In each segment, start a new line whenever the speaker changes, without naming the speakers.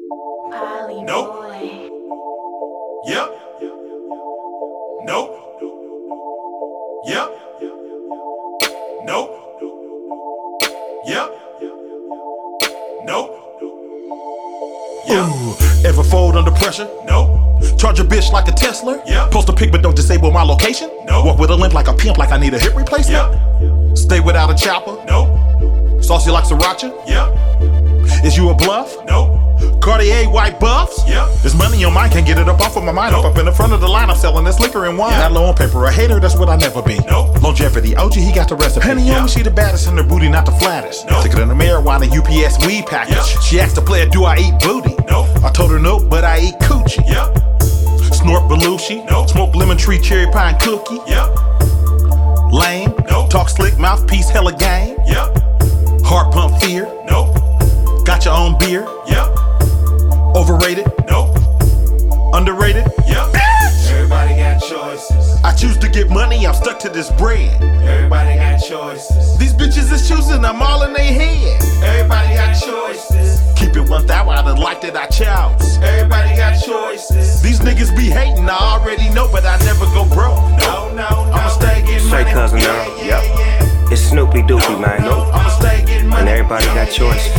Nope. Yep. Nope. Yep. Nope. Yep. Nope. Yep.
Ooh, ever fold under pressure?
Nope.
Charge a bitch like a Tesla?
Yep.
Post a pic but don't disable my location?
Nope.
Walk with a limp like a pimp like I need a hip replacement?
Yep.
Stay without a chopper?
Nope.
Saucy like sriracha?
Yep.
Is you a bluff?
Nope.
Cartier white buffs?
Yep.
There's money on mine, can't get it up off of my mind.
Nope.
Up in the front of the line, I'm selling this liquor and wine.
Yep.
Not low on paper, a hater, that's what I never be.
Nope.
Longevity, OG, he got the recipe. Penny
Yep.
on me, she the baddest in her booty, not the flattest.
Nope.
Thicker than a marijuana UPS weed package.
Yep.
She asked the player, do I eat booty?
Nope.
I told her no, but I eat coochie.
Yep.
Snort Belushi.
Nope.
Smoke lemon tree, cherry pie and cookie.
Yep.
Lame.
Nope.
Talk slick, mouthpiece, hella game.
Yep.
Heart pump fear.
Nope.
Got your own beer.
Yep.
Overrated.
Nope.
Underrated.
Yep. Everybody got choices.
I choose to get money, I'm stuck to this bread.
Everybody got choices.
These bitches is choosing, I'm all in they head.
Everybody got choices.
Keep it 1,000 out of the life that I chose.
Everybody got choices.
These niggas be hating, I already know, but I never go broke.
No, no,
I'ma stay getting
Straight
money.
cousin
Yeah,
now.
yeah,
Yep.
yeah.
It's Snoopy Doopy, man.
I'ma stay getting money.
And everybody got choices.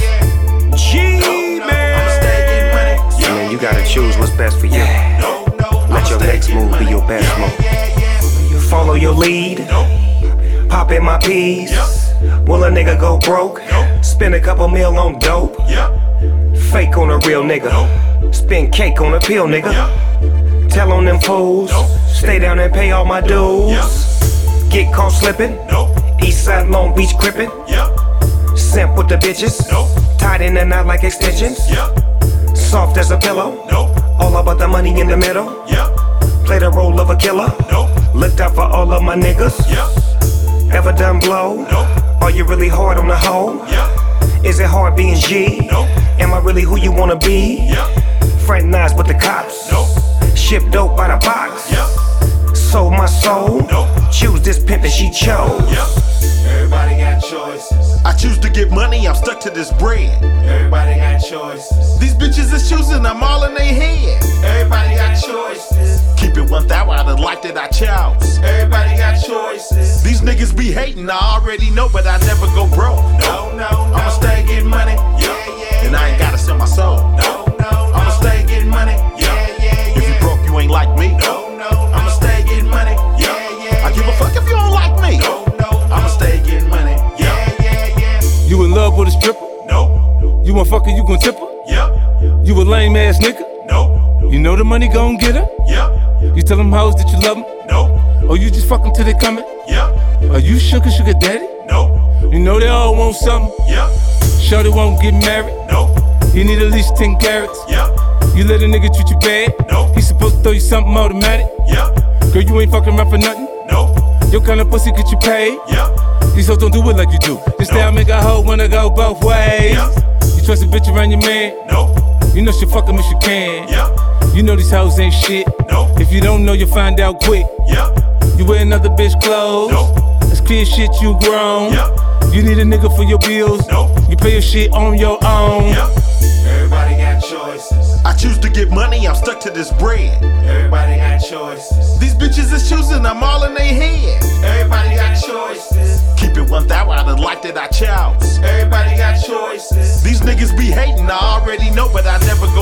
I'ma stay getting money.
And then you gotta choose what's best for you.
No, no.
Let your next move be your best move. Follow your lead. Pop in my peas. Will a nigga go broke? Spend a couple mil on dope.
Yep.
Fake on a real nigga. Spend cake on a pill, nigga.
Yep.
Tell on them fools. Stay down and pay all my dues. Get caught slipping.
Nope.
Eastside Long Beach crippin'.
Yep.
Simp with the bitches.
Nope.
Tied in and out like extensions.
Yep.
Soft as a pillow.
Nope.
All about the money in the middle.
Yep.
Play the role of a killer.
Nope.
Looked out for all of my niggas.
Yep.
Ever done blow?
Nope.
Are you really hard on the hoe?
Yep.
Is it hard being G?
Nope.
Am I really who you wanna be?
Yep.
Fraternize with the cops.
Nope.
Ship dope by the box.
Yep.
Sold my soul.
Nope.
Choose this pimpin' she chose.
Yep. Everybody got choices.
I choose to get money, I'm stuck to this bread.
Everybody got choices.
These bitches is choosing, I'm all in they head.
Everybody got choices.
Keep it 1,000 out of the life that I chose.
Everybody got choices.
These niggas be hating, I already know, but I never go broke.
No, no,
I'ma stay getting money.
Yeah, yeah.
And I ain't gotta sell my soul.
No, no,
I'ma stay getting money.
Yeah, yeah.
If you broke, you ain't like me.
No, no,
I'ma stay getting money.
Yeah, yeah.
I give a fuck if you don't like me.
No, no,
I'ma stay getting money.
Yeah, yeah, yeah.
You in love with a stripper?
No.
You want fucker, you gon' tip her?
Yep.
You a lame ass nigga?
No.
You know the money gon' get her?
Yep.
You tell them hoes that you love them?
No.
Or you just fuck them till they coming?
Yep.
Are you sugar daddy?
No.
You know they all want something.
Yep.
Shorty won't get married.
No.
You need at least 10 carats.
Yep.
You let a nigga treat you bad.
No.
He supposed to throw you something automatic.
Yep.
Girl, you ain't fucking around for nothing.
No.
Your kind of pussy get you paid.
Yep.
These hoes don't do it like you do. Just stay out, make a hoe wanna go both ways.
Yep.
You trust a bitch around your man.
No.
You know she fuck him if she can.
Yep.
You know these hoes ain't shit.
No.
If you don't know, you'll find out quick.
Yep.
You wear another bitch clothes.
No.
That's clear shit, you grown.
Yep.
You need a nigga for your bills.
No.
You pay your shit on your own.
Yep. Everybody got choices.
I choose to get money, I'm stuck to this bread.
Everybody got choices.
These bitches is choosing, I'm all in they head.
Everybody got choices.
Keep it 1,000 out of the life that I chose.
Everybody got choices.
These niggas be hating, I already know, but I never go